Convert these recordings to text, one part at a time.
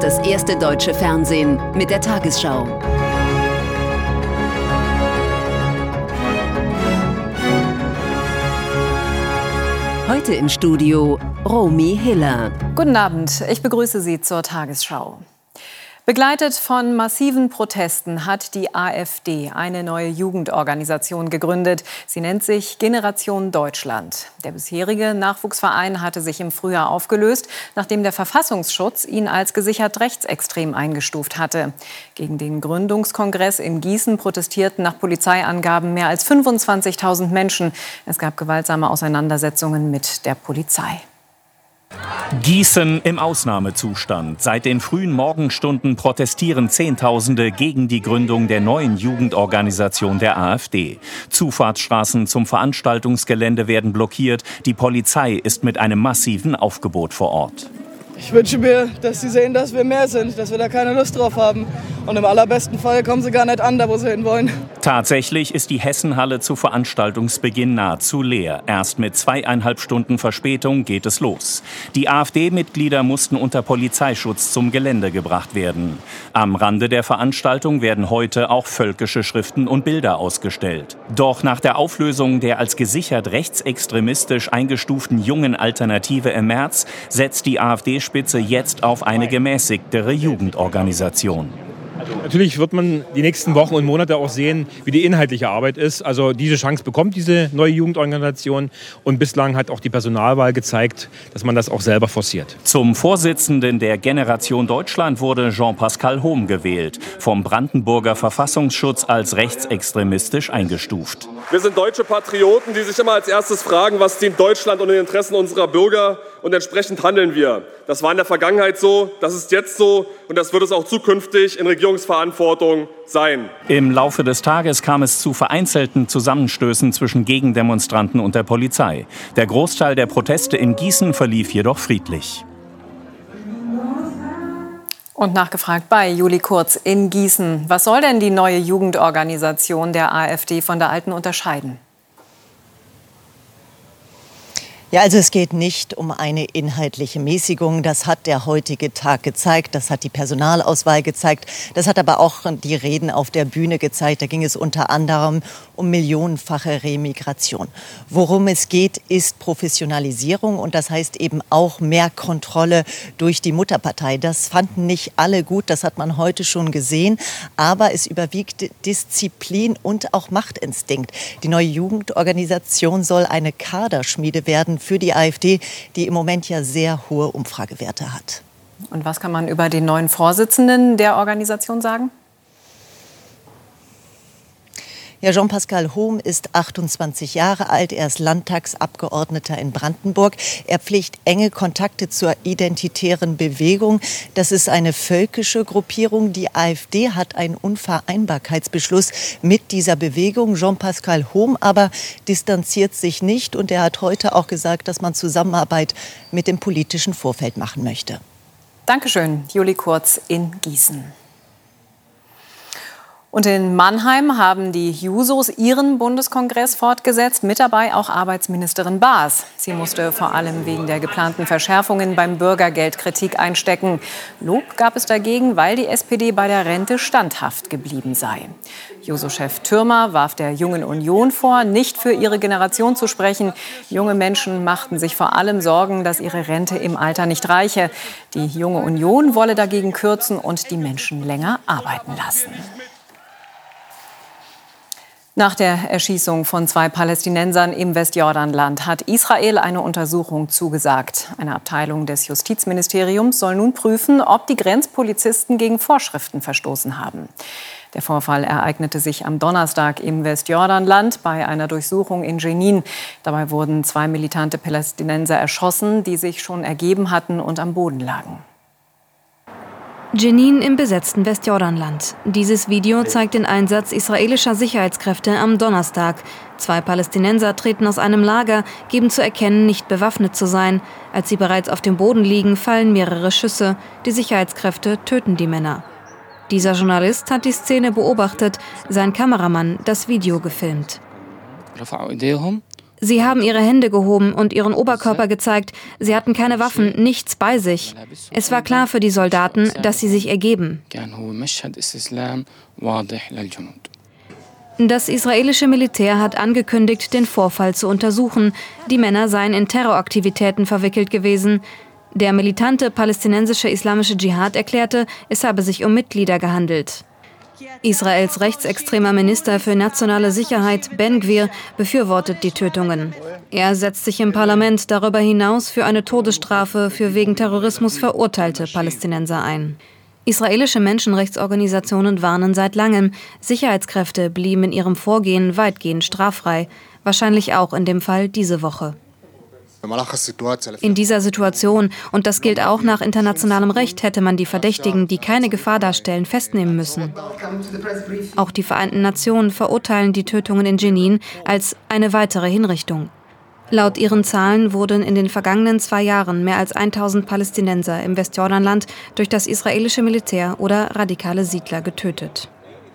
Das erste deutsche Fernsehen mit der Tagesschau. Heute im Studio Romy Hiller. Guten Abend, ich begrüße Sie zur Tagesschau. Begleitet von massiven Protesten hat die AfD eine neue Jugendorganisation gegründet. Sie nennt sich Generation Deutschland. Der bisherige Nachwuchsverein hatte sich im Frühjahr aufgelöst, nachdem der Verfassungsschutz ihn als gesichert rechtsextrem eingestuft hatte. Gegen den Gründungskongress in Gießen protestierten nach Polizeiangaben mehr als 25.000 Menschen. Es gab gewaltsame Auseinandersetzungen mit der Polizei. Gießen im Ausnahmezustand. Seit den frühen Morgenstunden protestieren Zehntausende gegen die Gründung der neuen Jugendorganisation der AfD. Zufahrtsstraßen zum Veranstaltungsgelände werden blockiert. Die Polizei ist mit einem massiven Aufgebot vor Ort. Ich wünsche mir, dass sie sehen, dass wir mehr sind, dass wir da keine Lust drauf haben. Und im allerbesten Fall kommen sie gar nicht an, da wo sie hin wollen. Tatsächlich ist die Hessenhalle zu Veranstaltungsbeginn nahezu leer. Erst mit 2,5 Stunden Verspätung geht es los. Die AfD-Mitglieder mussten unter Polizeischutz zum Gelände gebracht werden. Am Rande der Veranstaltung werden heute auch völkische Schriften und Bilder ausgestellt. Doch nach der Auflösung der als gesichert rechtsextremistisch eingestuften Jungen Alternative im März setzt die AfD-Spitze jetzt auf eine gemäßigtere Jugendorganisation. Natürlich wird man die nächsten Wochen und Monate auch sehen, wie die inhaltliche Arbeit ist. Also diese Chance bekommt diese neue Jugendorganisation. Und bislang hat auch die Personalwahl gezeigt, dass man das auch selber forciert. Zum Vorsitzenden der Generation Deutschland wurde Jean-Pascal Hohm gewählt, vom Brandenburger Verfassungsschutz als rechtsextremistisch eingestuft. Wir sind deutsche Patrioten, die sich immer als erstes fragen, was dient Deutschland und den Interessen unserer Bürger, und entsprechend handeln wir. Das war in der Vergangenheit so, das ist jetzt so und das wird es auch zukünftig in Regierungsverantwortung sein. Im Laufe des Tages kam es zu vereinzelten Zusammenstößen zwischen Gegendemonstranten und der Polizei. Der Großteil der Proteste in Gießen verlief jedoch friedlich. Und nachgefragt bei Juli Kurz in Gießen. Was soll denn die neue Jugendorganisation der AfD von der alten unterscheiden? Ja, also es geht nicht um eine inhaltliche Mäßigung. Das hat der heutige Tag gezeigt. Das hat die Personalauswahl gezeigt. Das hat aber auch die Reden auf der Bühne gezeigt. Da ging es unter anderem um millionenfache Remigration. Worum es geht, ist Professionalisierung. Und das heißt eben auch mehr Kontrolle durch die Mutterpartei. Das fanden nicht alle gut. Das hat man heute schon gesehen. Aber es überwiegt Disziplin und auch Machtinstinkt. Die neue Jugendorganisation soll eine Kaderschmiede werden für die AfD, die im Moment ja sehr hohe Umfragewerte hat. Und was kann man über den neuen Vorsitzenden der Organisation sagen? Ja, Jean-Pascal Hohm ist 28 Jahre alt. Er ist Landtagsabgeordneter in Brandenburg. Er pflegt enge Kontakte zur identitären Bewegung. Das ist eine völkische Gruppierung. Die AfD hat einen Unvereinbarkeitsbeschluss mit dieser Bewegung. Jean-Pascal Hohm aber distanziert sich nicht. Und er hat heute auch gesagt, dass man Zusammenarbeit mit dem politischen Vorfeld machen möchte. Dankeschön, Juli Kurz in Gießen. Und in Mannheim haben die Jusos ihren Bundeskongress fortgesetzt, mit dabei auch Arbeitsministerin Baas. Sie musste vor allem wegen der geplanten Verschärfungen beim Bürgergeld Kritik einstecken. Lob gab es dagegen, weil die SPD bei der Rente standhaft geblieben sei. Juso-Chef Thürmer warf der Jungen Union vor, nicht für ihre Generation zu sprechen. Junge Menschen machten sich vor allem Sorgen, dass ihre Rente im Alter nicht reiche. Die Junge Union wolle dagegen kürzen und die Menschen länger arbeiten lassen. Nach der Erschießung von 2 Palästinensern im Westjordanland hat Israel eine Untersuchung zugesagt. Eine Abteilung des Justizministeriums soll nun prüfen, ob die Grenzpolizisten gegen Vorschriften verstoßen haben. Der Vorfall ereignete sich am Donnerstag im Westjordanland bei einer Durchsuchung in Jenin. Dabei wurden 2 militante Palästinenser erschossen, die sich schon ergeben hatten und am Boden lagen. Jenin im besetzten Westjordanland. Dieses Video zeigt den Einsatz israelischer Sicherheitskräfte am Donnerstag. 2 Palästinenser treten aus einem Lager, geben zu erkennen, nicht bewaffnet zu sein. Als sie bereits auf dem Boden liegen, fallen mehrere Schüsse. Die Sicherheitskräfte töten die Männer. Dieser Journalist hat die Szene beobachtet, sein Kameramann das Video gefilmt. Sie haben ihre Hände gehoben und ihren Oberkörper gezeigt. Sie hatten keine Waffen, nichts bei sich. Es war klar für die Soldaten, dass sie sich ergeben. Das israelische Militär hat angekündigt, den Vorfall zu untersuchen. Die Männer seien in Terroraktivitäten verwickelt gewesen. Der militante palästinensische islamische Dschihad erklärte, es habe sich um Mitglieder gehandelt. Israels rechtsextremer Minister für nationale Sicherheit, Ben Gvir, befürwortet die Tötungen. Er setzt sich im Parlament darüber hinaus für eine Todesstrafe für wegen Terrorismus verurteilte Palästinenser ein. Israelische Menschenrechtsorganisationen warnen seit langem, Sicherheitskräfte blieben in ihrem Vorgehen weitgehend straffrei, wahrscheinlich auch in dem Fall diese Woche. In dieser Situation, und das gilt auch nach internationalem Recht, hätte man die Verdächtigen, die keine Gefahr darstellen, festnehmen müssen. Auch die Vereinten Nationen verurteilen die Tötungen in Jenin als eine weitere Hinrichtung. Laut ihren Zahlen wurden in den vergangenen 2 Jahren mehr als 1000 Palästinenser im Westjordanland durch das israelische Militär oder radikale Siedler getötet.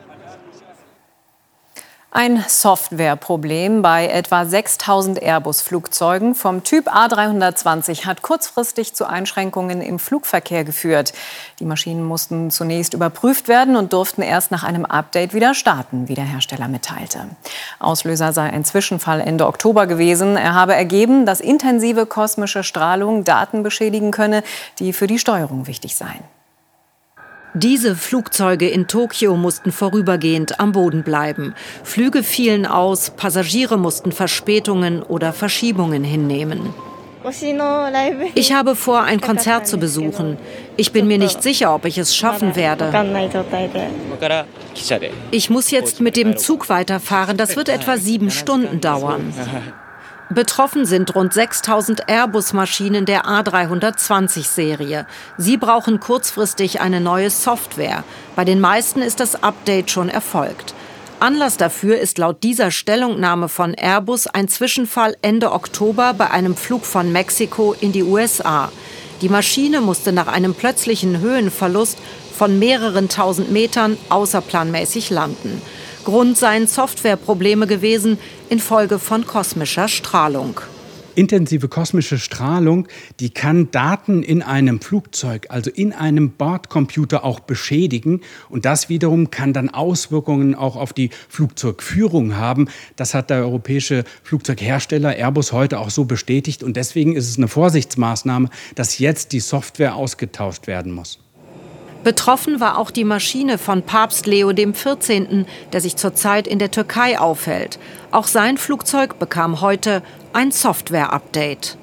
Ein Softwareproblem bei etwa 6.000 Airbus-Flugzeugen vom Typ A320 hat kurzfristig zu Einschränkungen im Flugverkehr geführt. Die Maschinen mussten zunächst überprüft werden und durften erst nach einem Update wieder starten, wie der Hersteller mitteilte. Auslöser sei ein Zwischenfall Ende Oktober gewesen. Er habe ergeben, dass intensive kosmische Strahlung Daten beschädigen könne, die für die Steuerung wichtig seien. Diese Flugzeuge in Tokio mussten vorübergehend am Boden bleiben. Flüge fielen aus, Passagiere mussten Verspätungen oder Verschiebungen hinnehmen. Ich habe vor, ein Konzert zu besuchen. Ich bin mir nicht sicher, ob ich es schaffen werde. Ich muss jetzt mit dem Zug weiterfahren. Das wird etwa 7 Stunden dauern. Betroffen sind rund 6.000 Airbus-Maschinen der A320-Serie. Sie brauchen kurzfristig eine neue Software. Bei den meisten ist das Update schon erfolgt. Anlass dafür ist laut dieser Stellungnahme von Airbus ein Zwischenfall Ende Oktober bei einem Flug von Mexiko in die USA. Die Maschine musste nach einem plötzlichen Höhenverlust von mehreren 1000 Metern außerplanmäßig landen. Grund seien Softwareprobleme gewesen infolge von kosmischer Strahlung. Intensive kosmische Strahlung, die kann Daten in einem Flugzeug, also in einem Bordcomputer auch beschädigen. Und das wiederum kann dann Auswirkungen auch auf die Flugzeugführung haben. Das hat der europäische Flugzeughersteller Airbus heute auch so bestätigt. Und deswegen ist es eine Vorsichtsmaßnahme, dass jetzt die Software ausgetauscht werden muss. Betroffen war auch die Maschine von Papst Leo XIV., der sich zurzeit in der Türkei aufhält. Auch sein Flugzeug bekam heute ein Software-Update.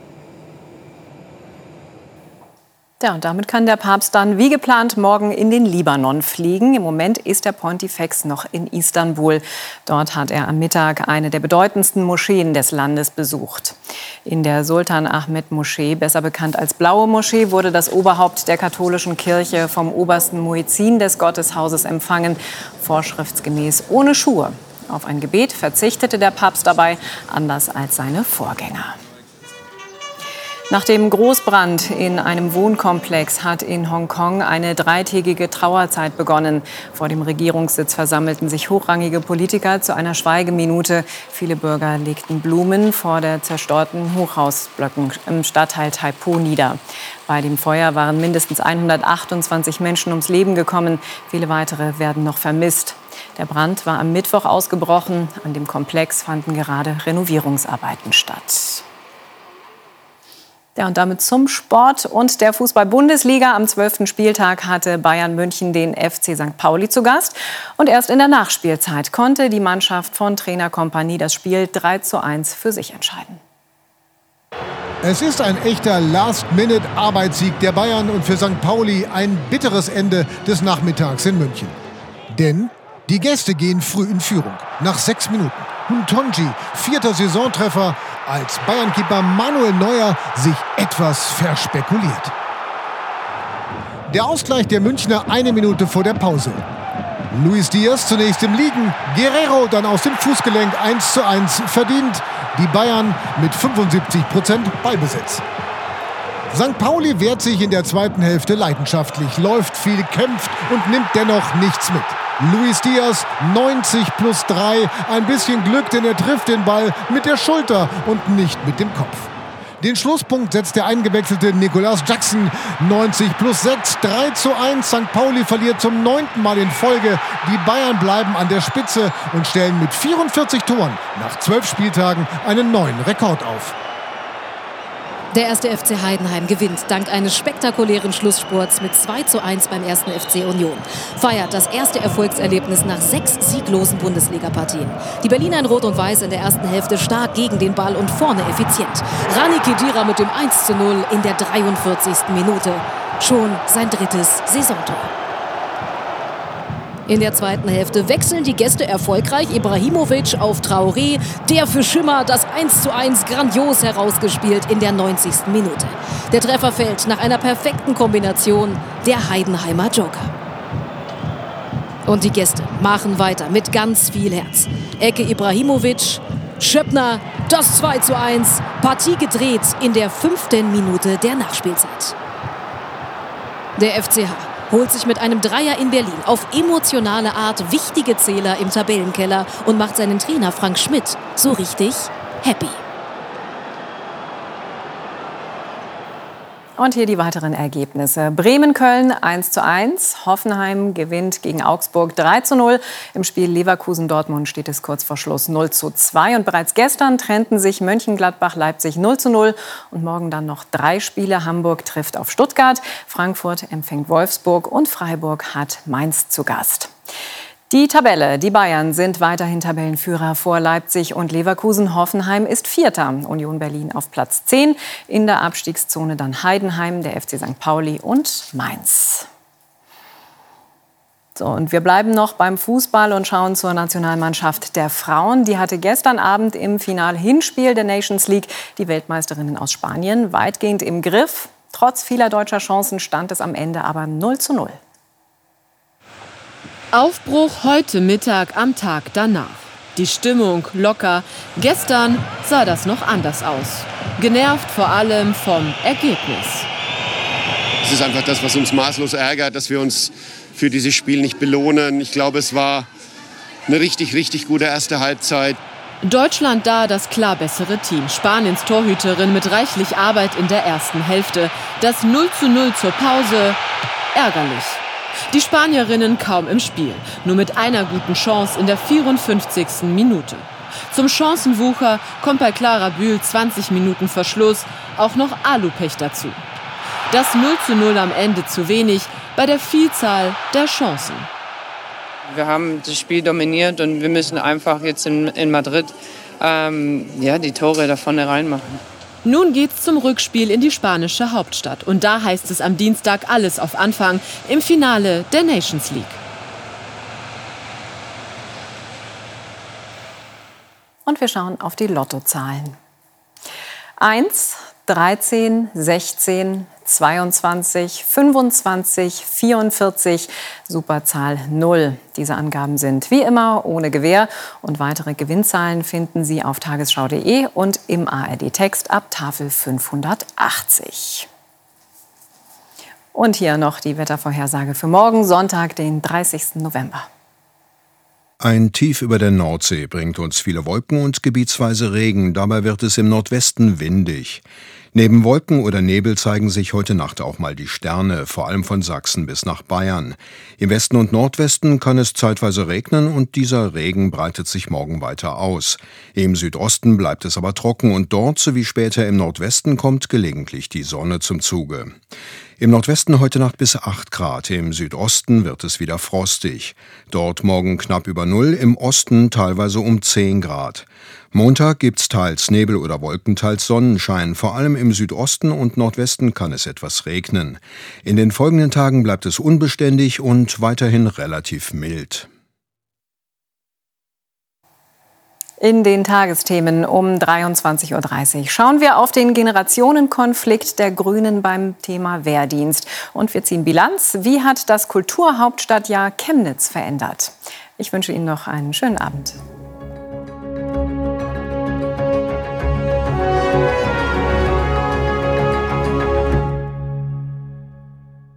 Ja, und damit kann der Papst dann wie geplant morgen in den Libanon fliegen. Im Moment ist der Pontifex noch in Istanbul. Dort hat er am Mittag eine der bedeutendsten Moscheen des Landes besucht. In der Sultan Ahmed Moschee, besser bekannt als Blaue Moschee, wurde das Oberhaupt der katholischen Kirche vom obersten Muezzin des Gotteshauses empfangen, vorschriftsgemäß ohne Schuhe. Auf ein Gebet verzichtete der Papst dabei, anders als seine Vorgänger. Nach dem Großbrand in einem Wohnkomplex hat in Hongkong eine 3-tägige Trauerzeit begonnen. Vor dem Regierungssitz versammelten sich hochrangige Politiker zu einer Schweigeminute. Viele Bürger legten Blumen vor der zerstörten Hochhausblöcken im Stadtteil Tai Po nieder. Bei dem Feuer waren mindestens 128 Menschen ums Leben gekommen. Viele weitere werden noch vermisst. Der Brand war am Mittwoch ausgebrochen. An dem Komplex fanden gerade Renovierungsarbeiten statt. Ja, und damit zum Sport und der Fußball-Bundesliga. Am 12. Spieltag hatte Bayern München den FC St. Pauli zu Gast. Und erst in der Nachspielzeit konnte die Mannschaft von Trainer Kompany das Spiel 3:1 für sich entscheiden. Es ist ein echter Last-Minute-Arbeitssieg der Bayern und für St. Pauli ein bitteres Ende des Nachmittags in München. Denn die Gäste gehen früh in Führung, nach 6 Minuten. Ntonji, 4. Saisontreffer, als Bayern-Keeper Manuel Neuer sich etwas verspekuliert. Der Ausgleich der Münchner 1 Minute vor der Pause. Luis Diaz zunächst im Liegen, Guerrero dann aus dem Fußgelenk 1:1 verdient. Die Bayern mit 75% Ballbesitz. St. Pauli wehrt sich in der zweiten Hälfte leidenschaftlich, läuft viel, kämpft und nimmt dennoch nichts mit. Luis Diaz, 90+3. Ein bisschen Glück, denn er trifft den Ball mit der Schulter und nicht mit dem Kopf. Den Schlusspunkt setzt der eingewechselte Nicolas Jackson. 90+6, 3:1. St. Pauli verliert zum 9. Mal in Folge. Die Bayern bleiben an der Spitze und stellen mit 44 Toren nach 12 Spieltagen einen neuen Rekord auf. Der 1. FC Heidenheim gewinnt dank eines spektakulären Schlussspurts mit 2:1 beim 1. FC Union. Feiert das erste Erfolgserlebnis nach 6 sieglosen Bundesliga-Partien. Die Berliner in Rot und Weiß in der ersten Hälfte stark gegen den Ball und vorne effizient. Rani Khedira mit dem 1:0 in der 43. Minute. Schon sein 3. Saisontor. In der zweiten Hälfte wechseln die Gäste erfolgreich. Ibrahimovic auf Traoré, der für Schimmer das 1:1 grandios herausgespielt in der 90. Minute. Der Treffer fällt nach einer perfekten Kombination der Heidenheimer Joker. Und die Gäste machen weiter mit ganz viel Herz. Ecke Ibrahimovic, Schöppner, das 2:1, Partie gedreht in der 5. Minute der Nachspielzeit. Der FCH holt sich mit einem Dreier in Berlin auf emotionale Art wichtige Zähler im Tabellenkeller und macht seinen Trainer Frank Schmidt so richtig happy. Und hier die weiteren Ergebnisse. Bremen-Köln 1:1. Hoffenheim gewinnt gegen Augsburg 3:0. Im Spiel Leverkusen-Dortmund steht es kurz vor Schluss 0:2. Und bereits gestern trennten sich Mönchengladbach-Leipzig 0:0. Und morgen dann noch 3 Spiele. Hamburg trifft auf Stuttgart, Frankfurt empfängt Wolfsburg und Freiburg hat Mainz zu Gast. Die Tabelle. Die Bayern sind weiterhin Tabellenführer vor Leipzig und Leverkusen. Hoffenheim ist Vierter. Union Berlin auf Platz 10. In der Abstiegszone dann Heidenheim, der FC St. Pauli und Mainz. So, und wir bleiben noch beim Fußball und schauen zur Nationalmannschaft der Frauen. Die hatte gestern Abend im Final-Hinspiel der Nations League die Weltmeisterinnen aus Spanien weitgehend im Griff. Trotz vieler deutscher Chancen stand es am Ende aber 0:0. Aufbruch heute Mittag am Tag danach. Die Stimmung locker. Gestern sah das noch anders aus. Genervt vor allem vom Ergebnis. Es ist einfach das, was uns maßlos ärgert, dass wir uns für dieses Spiel nicht belohnen. Ich glaube, es war eine richtig, richtig gute erste Halbzeit. Deutschland da das klar bessere Team. Spaniens Torhüterin mit reichlich Arbeit in der ersten Hälfte. Das 0:0 zur Pause, ärgerlich. Die Spanierinnen kaum im Spiel, nur mit einer guten Chance in der 54. Minute. Zum Chancenwucher kommt bei Clara Bühl 20 Minuten vor Schluss auch noch Alupech dazu. Das 0:0 am Ende zu wenig bei der Vielzahl der Chancen. Wir haben das Spiel dominiert und wir müssen einfach jetzt in Madrid die Tore da vorne reinmachen. Nun geht's zum Rückspiel in die spanische Hauptstadt. Und da heißt es am Dienstag alles auf Anfang im Finale der Nations League. Und wir schauen auf die Lottozahlen. 1, 13, 16, 22, 25, 44, Superzahl 0. Diese Angaben sind wie immer ohne Gewähr und weitere Gewinnzahlen finden Sie auf tagesschau.de und im ARD-Text ab Tafel 580. Und hier noch die Wettervorhersage für morgen, Sonntag, den 30. November. Ein Tief über der Nordsee bringt uns viele Wolken und gebietsweise Regen. Dabei wird es im Nordwesten windig. Neben Wolken oder Nebel zeigen sich heute Nacht auch mal die Sterne, vor allem von Sachsen bis nach Bayern. Im Westen und Nordwesten kann es zeitweise regnen und dieser Regen breitet sich morgen weiter aus. Im Südosten bleibt es aber trocken und dort sowie später im Nordwesten kommt gelegentlich die Sonne zum Zuge. Im Nordwesten heute Nacht bis 8 Grad, im Südosten wird es wieder frostig. Dort morgen knapp über 0, im Osten teilweise um 10 Grad. Montag gibt's teils Nebel oder Wolken, teils Sonnenschein. Vor allem im Südosten und Nordwesten kann es etwas regnen. In den folgenden Tagen bleibt es unbeständig und weiterhin relativ mild. In den Tagesthemen um 23:30 Uhr schauen wir auf den Generationenkonflikt der Grünen beim Thema Wehrdienst. Und wir ziehen Bilanz. Wie hat das Kulturhauptstadtjahr Chemnitz verändert? Ich wünsche Ihnen noch einen schönen Abend.